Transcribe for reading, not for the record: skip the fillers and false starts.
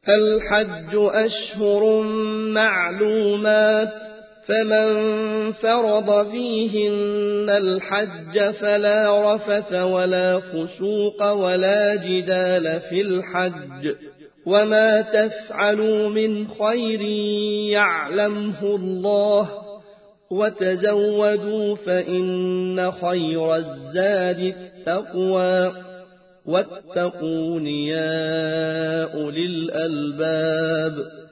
الحج أشهر معلومات، فمن فرض فيهن الحج فلا رفث ولا فسوق ولا جدال في الحج، وما تفعلوا من خير يعلمه الله، وتزودوا فإن خير الزاد التقوى، واتقون يا أولي الألباب.